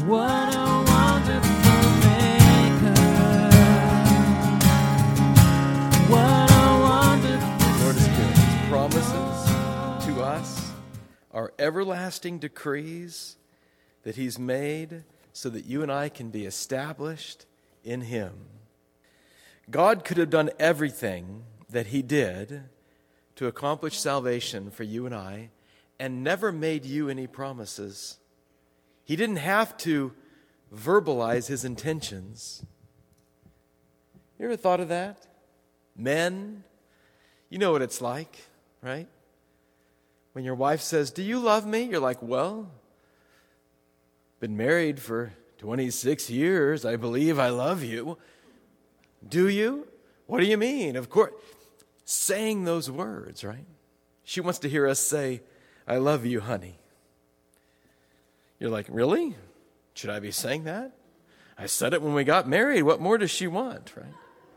What a wonderful Maker. What a wonderful The Lord is good. His promises to us are everlasting decrees that He's made so that you and I can be established in Him. God could have done everything that He did to accomplish salvation for you and I and never made you any promises. He didn't have to verbalize His intentions. You ever thought of that? Men, you know what it's like, right? When your wife says, "Do you love me?" You're like, "Well, been married for 26 years. I believe I love you." Do you? What do you mean? Of course. Saying those words, right? She wants to hear us say, "I love you, honey." You're like, "Really? Should I be saying that? I said it when we got married. What more does she want?" Right?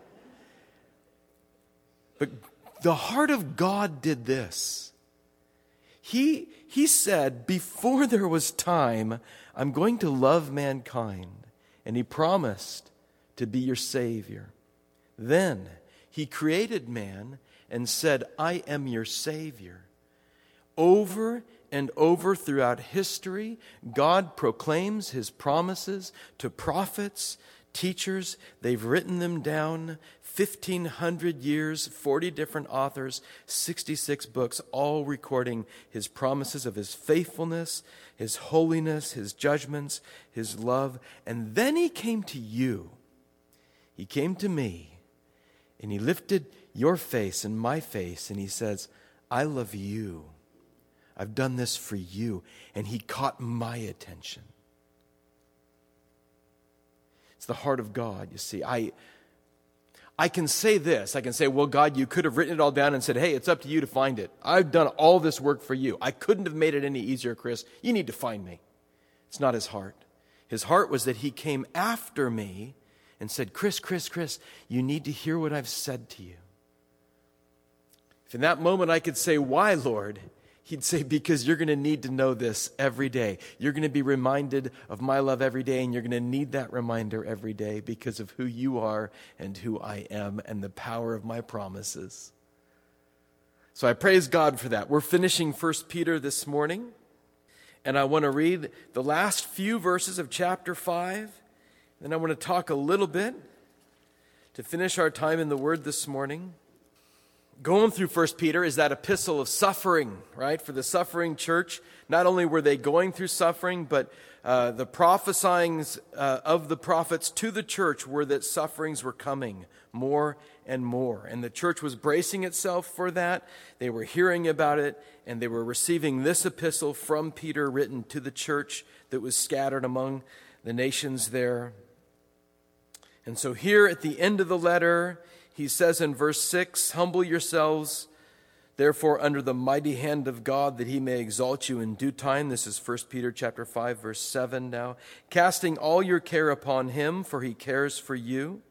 But the heart of God did this. He said, before there was time, I'm going to love mankind. And He promised to be your Savior. Then He created man and said, "I am your Savior." Over and over throughout history, God proclaims His promises to prophets, teachers. They've written them down, 1,500 years, 40 different authors, 66 books, all recording His promises of His faithfulness, His holiness, His judgments, His love. And then He came to you. He came to me, and He lifted your face and my face, and He says, "I love you. I've done this for you." And He caught my attention. It's the heart of God, you see. I can say this. I can say, "Well, God, you could have written it all down and said, hey, it's up to you to find it. I've done all this work for you. I couldn't have made it any easier, Chris. You need to find me." It's not His heart. His heart was that He came after me and said, Chris, you need to hear what I've said to you." If in that moment I could say, "Why, Lord?" He'd say, "Because you're going to need to know this every day. You're going to be reminded of my love every day, and you're going to need that reminder every day because of who you are and who I am and the power of my promises." So I praise God for that. We're finishing 1 Peter this morning, and I want to read the last few verses of chapter 5. Then I want to talk a little bit to finish our time in the Word this morning. Going through 1 Peter is that epistle of suffering, right? For the suffering church, not only were they going through suffering, but the prophesyings of the prophets to the church were that sufferings were coming more and more. And the church was bracing itself for that. They were hearing about it, and they were receiving this epistle from Peter written to the church that was scattered among the nations there. And so here at the end of the letter, he says in verse 6, "Humble yourselves, therefore, under the mighty hand of God, that He may exalt you in due time." This is 1 Peter chapter 5, verse 7 now. "Casting all your care upon Him, for He cares for you.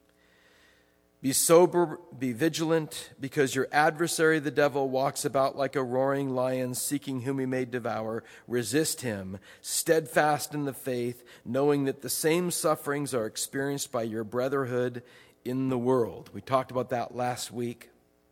Be sober, be vigilant, because your adversary, the devil, walks about like a roaring lion, seeking whom he may devour. Resist him, steadfast in the faith, knowing that the same sufferings are experienced by your brotherhood in the world." We talked about that last week.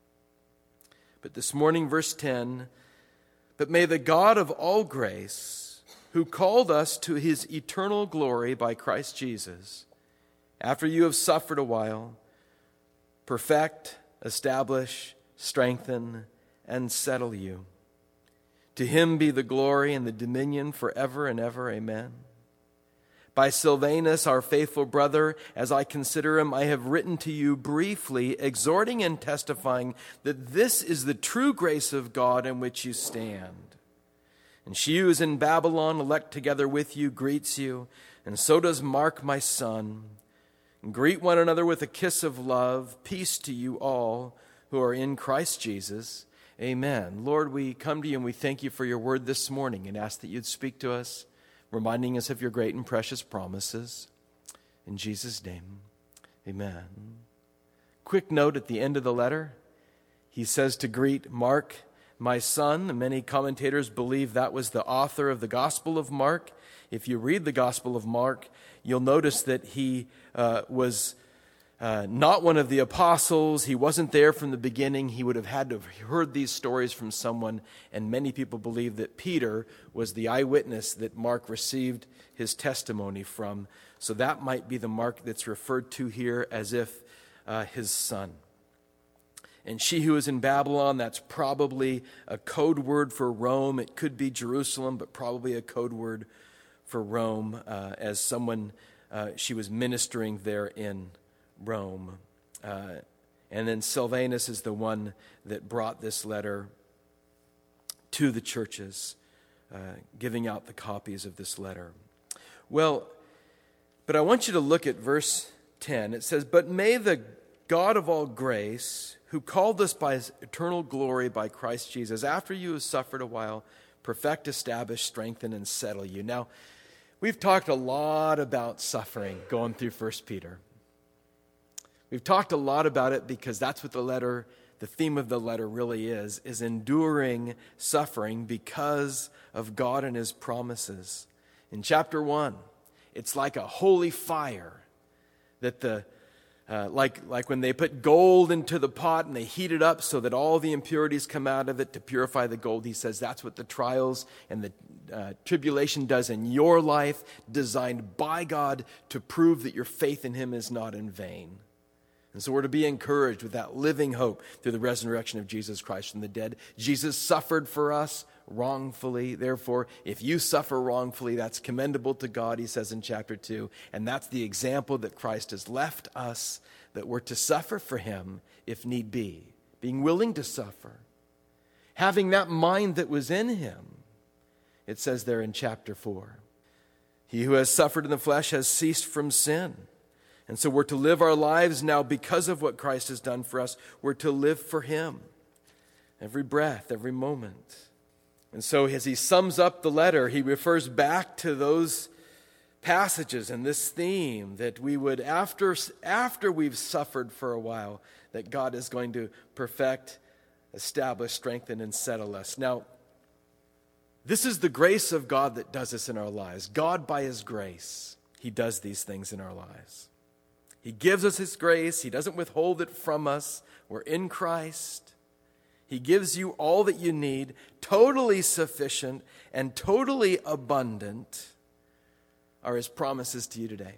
But this morning, verse 10, "But may the God of all grace, who called us to His eternal glory by Christ Jesus, after you have suffered a while, perfect, establish, strengthen, and settle you. To Him be the glory and the dominion forever and ever. Amen. By Silvanus, our faithful brother, as I consider him, I have written to you briefly, exhorting and testifying that this is the true grace of God in which you stand. And she who is in Babylon, elect together with you, greets you, and so does Mark, my son. And greet one another with a kiss of love. Peace to you all who are in Christ Jesus. Amen." Lord, we come to you and we thank you for your word this morning and ask that you'd speak to us, reminding us of your great and precious promises. In Jesus' name, amen. Quick note at the end of the letter. He says to greet Mark, my son. Many commentators believe that was the author of the Gospel of Mark. If you read the Gospel of Mark, you'll notice that he was not one of the apostles. He wasn't there from the beginning. He would have had to have heard these stories from someone, and many people believe that Peter was the eyewitness that Mark received his testimony from. So that might be the Mark that's referred to here as if his son. And she who is in Babylon, that's probably a code word for Rome. It could be Jerusalem, but probably a code word for Rome, as someone, she was ministering there in Rome. And then Silvanus is the one that brought this letter to the churches, giving out the copies of this letter. Well, but I want you to look at verse 10. It says, "But may the God of all grace, who called us by his eternal glory by Christ Jesus, after you have suffered a while, perfect, establish, strengthen, and settle you." Now, we've talked a lot about suffering going through 1 Peter. We've talked a lot about it because that's what the theme of the letter really is enduring suffering because of God and his promises. In chapter 1, it's like a holy fire that like when they put gold into the pot and they heat it up so that all the impurities come out of it to purify the gold. He says that's what the trials and the tribulation does in your life, designed by God to prove that your faith in him is not in vain. And so we're to be encouraged with that living hope through the resurrection of Jesus Christ from the dead. Jesus suffered for us wrongfully. Therefore, if you suffer wrongfully, that's commendable to God, he says in chapter 2. And that's the example that Christ has left us, that we're to suffer for him if need be. Being willing to suffer. Having that mind that was in him. It says there in chapter 4. He who has suffered in the flesh has ceased from sin. And so we're to live our lives now because of what Christ has done for us. We're to live for him. Every breath, every moment. And so as he sums up the letter, he refers back to those passages and this theme that we would, after we've suffered for a while, that God is going to perfect, establish, strengthen, and settle us. Now, this is the grace of God that does this in our lives. God, by his grace, he does these things in our lives. He gives us his grace. He doesn't withhold it from us. We're in Christ. He gives you all that you need, totally sufficient and totally abundant are his promises to you today.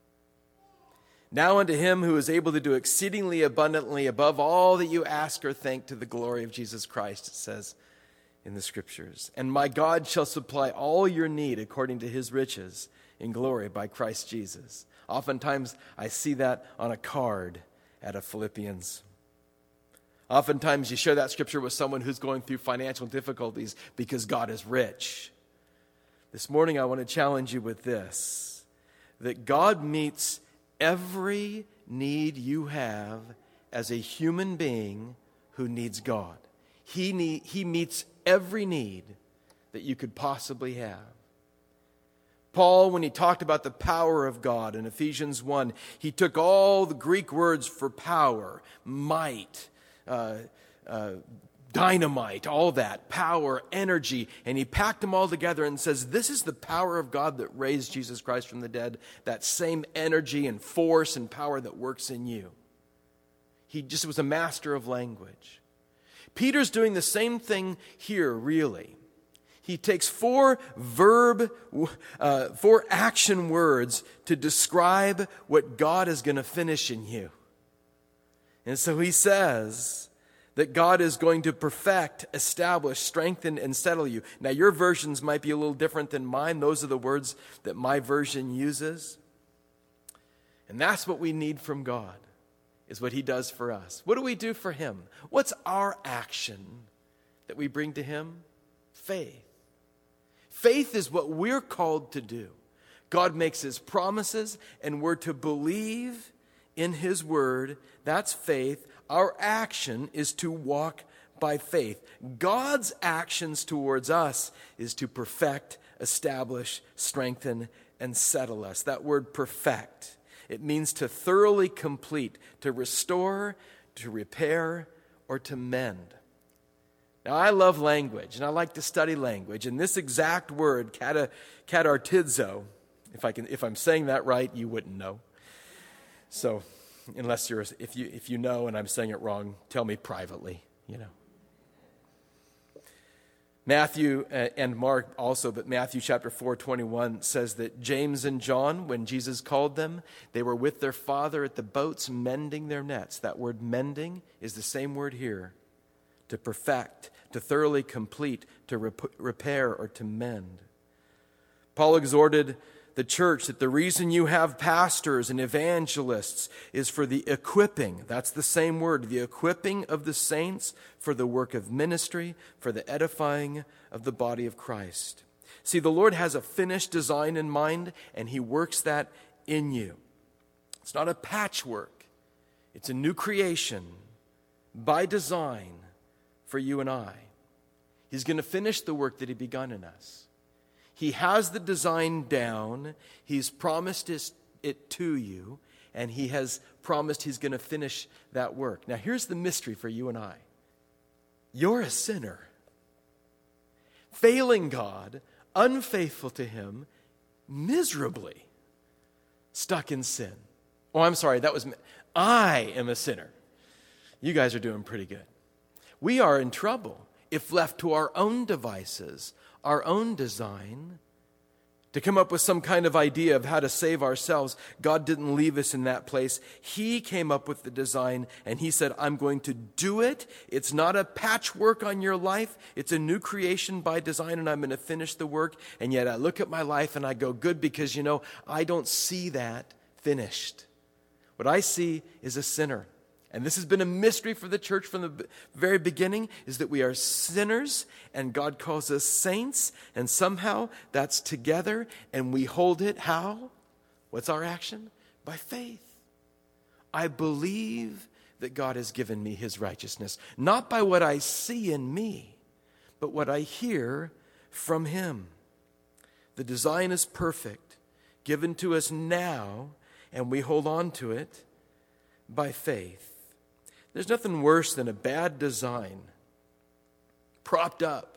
Now unto him who is able to do exceedingly abundantly above all that you ask or think, to the glory of Jesus Christ, it says in the scriptures. And my God shall supply all your need according to his riches in glory by Christ Jesus. Oftentimes, I see that on a card at a Philippians. Oftentimes, you share that scripture with someone who's going through financial difficulties because God is rich. This morning, I want to challenge you with this, that God meets every need you have as a human being who needs God. He meets every need that you could possibly have. Paul, when he talked about the power of God in Ephesians 1, he took all the Greek words for power, might, dynamite, all that, power, energy, and he packed them all together and says, this is the power of God that raised Jesus Christ from the dead, that same energy and force and power that works in you. He just was a master of language. Peter's doing the same thing here, really. He takes four action words to describe what God is going to finish in you. And so he says that God is going to perfect, establish, strengthen, and settle you. Now, your versions might be a little different than mine. Those are the words that my version uses. And that's what we need from God, is what he does for us. What do we do for him? What's our action that we bring to him? Faith. Faith is what we're called to do. God makes his promises, and we're to believe in his word. That's faith. Our action is to walk by faith. God's actions towards us is to perfect, establish, strengthen, and settle us. That word perfect, it means to thoroughly complete, to restore, to repair, or to mend. Now, I love language, and I like to study language. And this exact word, katartizo, if I'm saying that right, you wouldn't know. So, if you know and I'm saying it wrong, tell me privately, Matthew and Mark also, but Matthew chapter 4:21 says that James and John, when Jesus called them, they were with their father at the boats mending their nets. That word mending is the same word here, to perfect, to thoroughly complete, to repair, or to mend. Paul exhorted the church that the reason you have pastors and evangelists is for the equipping, that's the same word, the equipping of the saints for the work of ministry, for the edifying of the body of Christ. See, the Lord has a finished design in mind, and He works that in you. It's not a patchwork. It's a new creation by design for you and I. He's going to finish the work that He begun in us. He has the design down. He's promised it to you, and He has promised He's going to finish that work. Now, here's the mystery for you and I. You're a sinner, failing God, unfaithful to Him, miserably stuck in sin. Oh, I'm sorry, I am a sinner. You guys are doing pretty good. We are in trouble if left to our own devices, our own design, to come up with some kind of idea of how to save ourselves. God didn't leave us in that place. He came up with the design, and He said, I'm going to do it. It's not a patchwork on your life. It's a new creation by design, and I'm going to finish the work. And yet I look at my life and I go, good, because, I don't see that finished. What I see is a sinner. And this has been a mystery for the church from the very beginning, is that we are sinners and God calls us saints, and somehow that's together and we hold it. How? What's our action? By faith. I believe that God has given me His righteousness, not by what I see in me, but what I hear from Him. The design is perfect, given to us now, and we hold on to it by faith. There's nothing worse than a bad design propped up.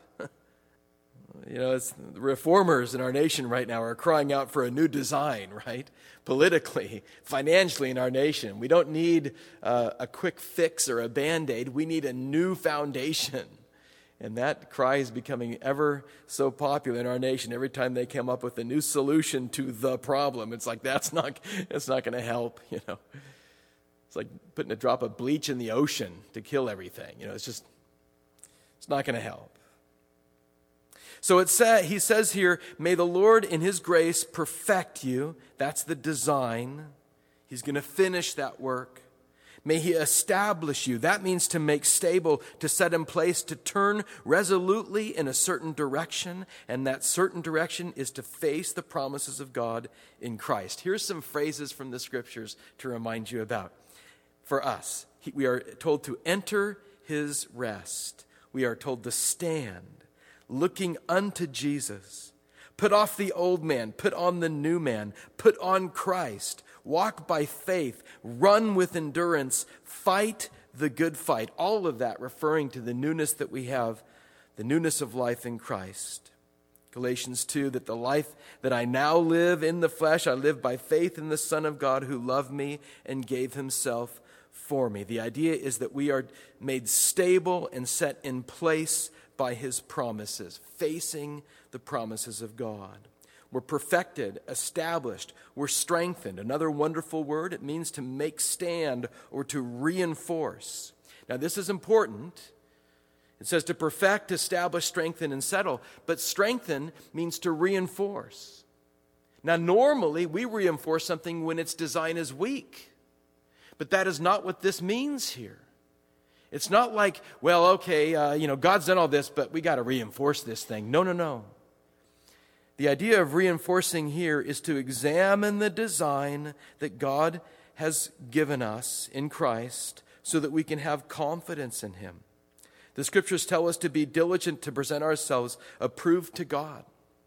The reformers in our nation right now are crying out for a new design, right? Politically, financially in our nation. We don't need a quick fix or a Band-Aid. We need a new foundation. And that cry is becoming ever so popular in our nation. Every time they come up with a new solution to the problem, it's like, that's not going to help, It's like putting a drop of bleach in the ocean to kill everything. It's not going to help. So he says here, may the Lord in His grace perfect you. That's the design. He's going to finish that work. May He establish you. That means to make stable, to set in place, to turn resolutely in a certain direction. And that certain direction is to face the promises of God in Christ. Here's some phrases from the Scriptures to remind you about. For us, we are told to enter His rest. We are told to stand, looking unto Jesus. Put off the old man, put on the new man, put on Christ. Walk by faith, run with endurance, fight the good fight. All of that referring to the newness that we have, the newness of life in Christ. Galatians 2, that the life that I now live in the flesh, I live by faith in the Son of God who loved me and gave Himself for me. The idea is that we are made stable and set in place by His promises, facing the promises of God. We're perfected, established, we're strengthened. Another wonderful word, it means to make stand or to reinforce. Now this is important. It says to perfect, establish, strengthen, and settle. But strengthen means to reinforce. Now normally we reinforce something when its design is weak. But that is not what this means here. It's not like, well, okay, God's done all this, but we got to reinforce this thing. No. The idea of reinforcing here is to examine the design that God has given us in Christ so that we can have confidence in Him. The Scriptures tell us to be diligent to present ourselves approved to God.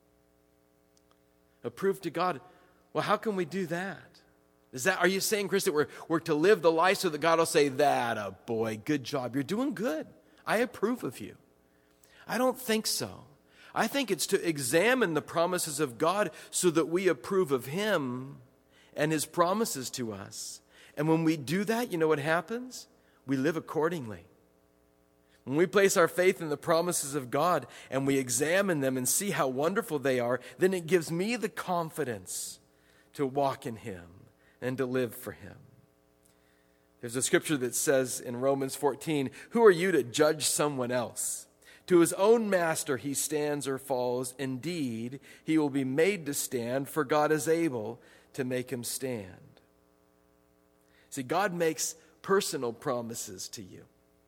Approved to God. Well, how can we do that? Are you saying, Chris, that we're to live the life so that God will say, that a boy, good job, you're doing good. I approve of you. I don't think so. I think it's to examine the promises of God so that we approve of Him and His promises to us. And when we do that, you know what happens? We live accordingly. When we place our faith in the promises of God and we examine them and see how wonderful they are, then it gives me the confidence to walk in Him and to live for Him. There's a scripture that says in Romans 14, "Who are you to judge someone else? To his own master he stands or falls. Indeed, he will be made to stand, for God is able to make him stand." See, God makes personal promises to you.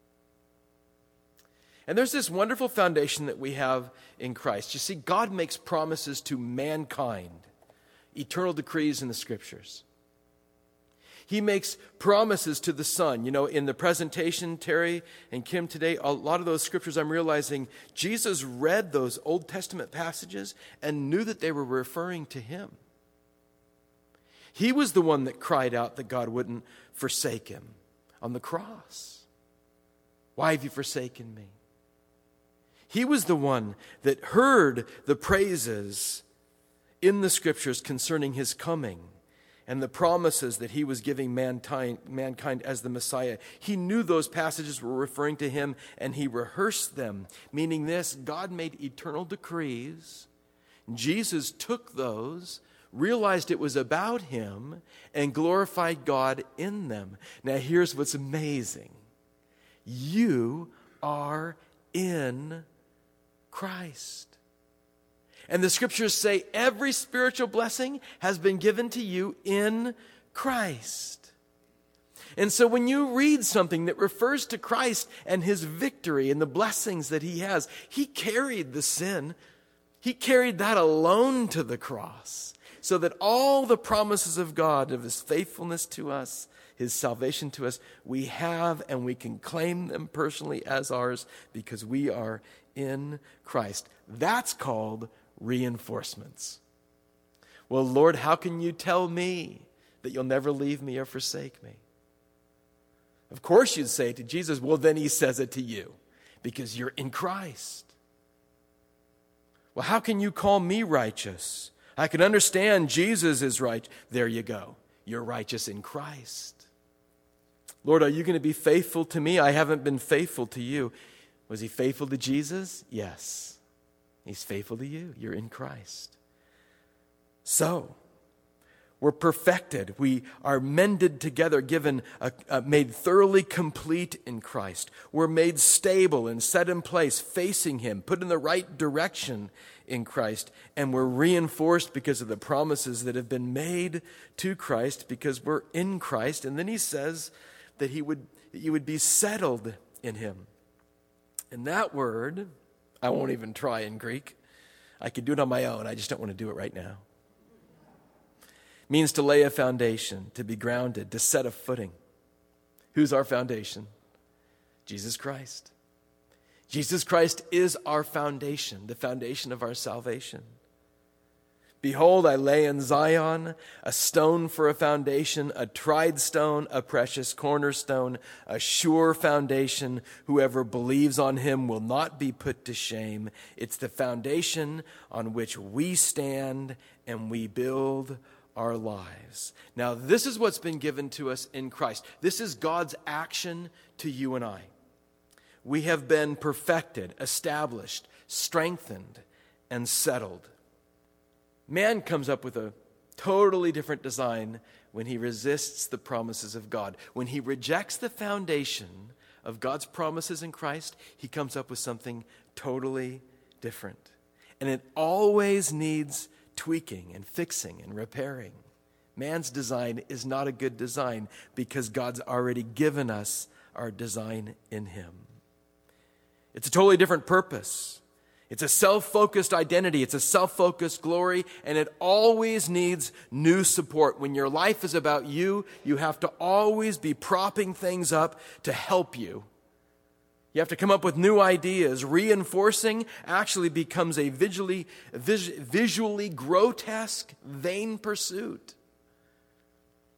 And there's this wonderful foundation that we have in Christ. You see, God makes promises to mankind, eternal decrees in the Scriptures. He makes promises to the Son. You know, in the presentation, Terry and Kim today, a lot of those scriptures, I'm realizing Jesus read those Old Testament passages and knew that they were referring to Him. He was the one that cried out that God wouldn't forsake Him on the cross. "Why have you forsaken me?" He was the one that heard the praises in the Scriptures concerning His coming and the promises that He was giving mankind as the Messiah. He knew those passages were referring to Him, and He rehearsed them, meaning this: God made eternal decrees. Jesus took those, realized it was about Him, and glorified God in them. Now here's what's amazing. You are in Christ. And the Scriptures say every spiritual blessing has been given to you in Christ. And so when you read something that refers to Christ and His victory and the blessings that He has, He carried the sin. He carried that alone to the cross, so that all the promises of God, of His faithfulness to us, His salvation to us, we have, and we can claim them personally as ours because we are in Christ. That's called reinforcements. Well, Lord, how can you tell me that you'll never leave me or forsake me? Of course you'd say it to Jesus. Well, then He says it to you because you're in Christ. Well, how can you call me righteous? I can understand Jesus is right. There you go. You're righteous in Christ. Lord, are you going to be faithful to me? I haven't been faithful to you. Was He faithful to Jesus? Yes. He's faithful to you. You're in Christ. So, we're perfected. We are mended together, made thoroughly complete in Christ. We're made stable and set in place, facing Him, put in the right direction in Christ. And we're reinforced because of the promises that have been made to Christ, because we're in Christ. And then He says that you would be settled in Him. And that word, I won't even try in Greek. I could do it on my own. I just don't want to do it right now. It means to lay a foundation, to be grounded, to set a footing. Who's our foundation? Jesus Christ. Jesus Christ is our foundation, the foundation of our salvation. Behold, I lay in Zion a stone for a foundation, a tried stone, a precious cornerstone, a sure foundation. Whoever believes on Him will not be put to shame. It's the foundation on which we stand and we build our lives. Now, this is what's been given to us in Christ. This is God's action to you and I. We have been perfected, established, strengthened, and settled. Man comes up with a totally different design when he resists the promises of God. When he rejects the foundation of God's promises in Christ, he comes up with something totally different. And it always needs tweaking and fixing and repairing. Man's design is not a good design because God's already given us our design in Him. It's a totally different purpose. It's a self-focused identity. It's a self-focused glory, and it always needs new support. When your life is about you, you have to always be propping things up to help you. You have to come up with new ideas. Reinforcing actually becomes a visually grotesque, vain pursuit.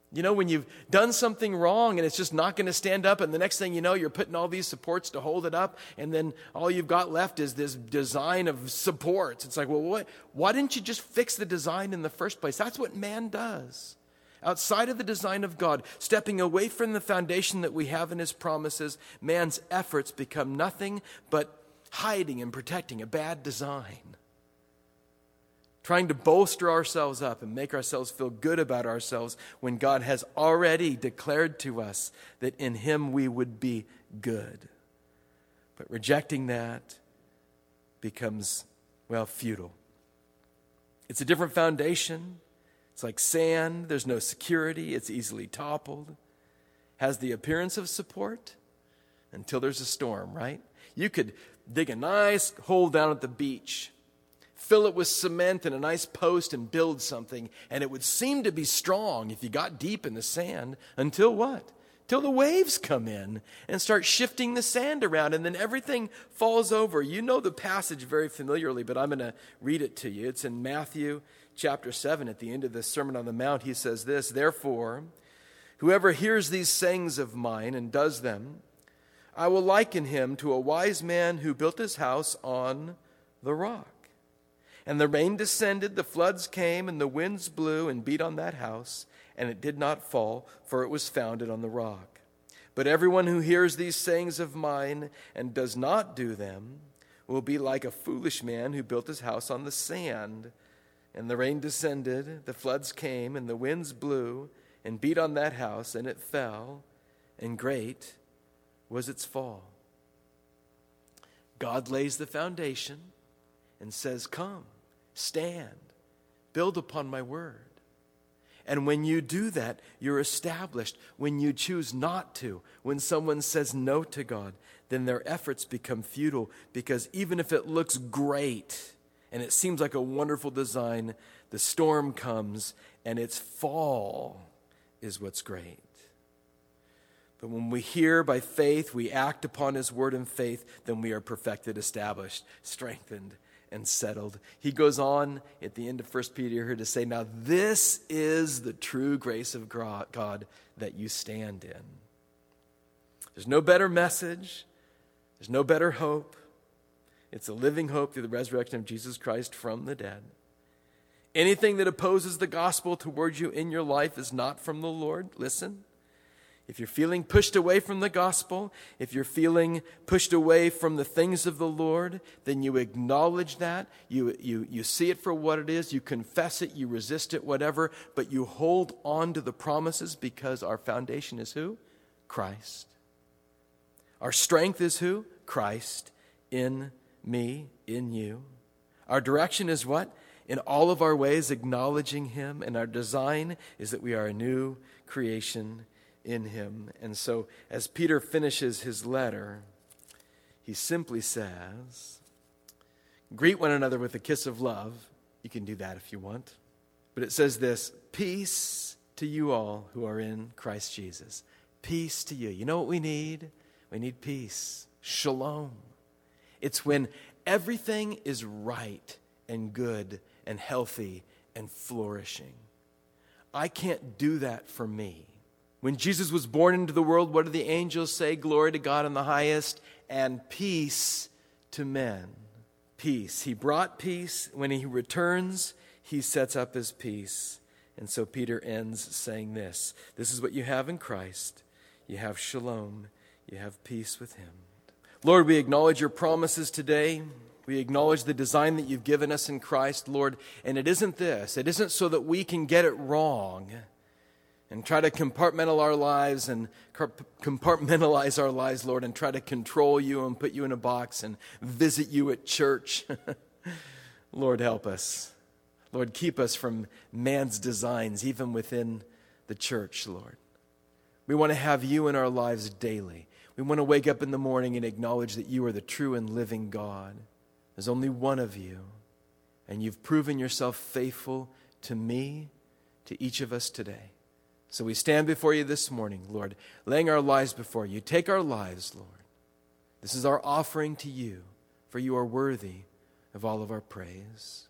You know, when you've done something wrong and it's just not going to stand up, and the next thing you know, you're putting all these supports to hold it up, and then all you've got left is this design of supports. It's like, well, why didn't you just fix the design in the first place? That's what man does. Outside of the design of God, stepping away from the foundation that we have in his promises, man's efforts become nothing but hiding and protecting a bad design. Trying to bolster ourselves up and make ourselves feel good about ourselves when God has already declared to us that in him we would be good. But rejecting that becomes, futile. It's a different foundation. It's like sand. There's no security. It's easily toppled. Has the appearance of support until there's a storm, right? You could dig a nice hole down at the beach, fill it with cement and a nice post and build something, and it would seem to be strong if you got deep in the sand until what? Till the waves come in and start shifting the sand around, and then everything falls over. You know the passage very familiarly, but I'm going to read it to you. It's in Matthew chapter 7 at the end of the Sermon on the Mount. He says this, "Therefore, whoever hears these sayings of mine and does them, I will liken him to a wise man who built his house on the rock. And the rain descended, the floods came, and the winds blew and beat on that house, and it did not fall, for it was founded on the rock. But everyone who hears these sayings of mine and does not do them will be like a foolish man who built his house on the sand. And the rain descended, the floods came, and the winds blew and beat on that house, and it fell, and great was its fall." God lays the foundation and says, "Come, stand, build upon my word." And when you do that, you're established. When you choose not to, when someone says no to God, then their efforts become futile, because even if it looks great and it seems like a wonderful design, the storm comes and its fall is what's great. But when we hear by faith, we act upon his word in faith, then we are perfected, established, strengthened, and settled. He goes on at the end of 1 Peter here to say, now this is the true grace of God that you stand in. There's no better message. There's no better hope. It's a living hope through the resurrection of Jesus Christ from the dead. Anything that opposes the gospel towards you in your life is not from the Lord. Listen. If you're feeling pushed away from the gospel, if you're feeling pushed away from the things of the Lord, then you acknowledge that. You see it for what it is. You confess it. You resist it, whatever. But you hold on to the promises, because our foundation is who? Christ. Our strength is who? Christ in me, in you. Our direction is what? In all of our ways, acknowledging him. And our design is that we are a new creation in him. And so as Peter finishes his letter, he simply says, greet one another with a kiss of love. You can do that if you want. But it says this, peace to you all who are in Christ Jesus. Peace to you. You know what we need? We need peace. Shalom. It's when everything is right and good and healthy and flourishing. I can't do that for me. When Jesus was born into the world, what do the angels say? Glory to God in the highest, and peace to men. Peace. He brought peace. When he returns, he sets up his peace. And so Peter ends saying this. This is what you have in Christ. You have shalom. You have peace with him. Lord, we acknowledge your promises today. We acknowledge the design that you've given us in Christ, Lord. And it isn't this. It isn't so that we can get it wrong and try to compartmentalize our lives, Lord, and try to control you and put you in a box and visit you at church. Lord, help us. Lord, keep us from man's designs, even within the church, Lord. We want to have you in our lives daily. We want to wake up in the morning and acknowledge that you are the true and living God. There's only one of you, and you've proven yourself faithful to me, to each of us today. So we stand before you this morning, Lord, laying our lives before you. Take our lives, Lord. This is our offering to you, for you are worthy of all of our praise.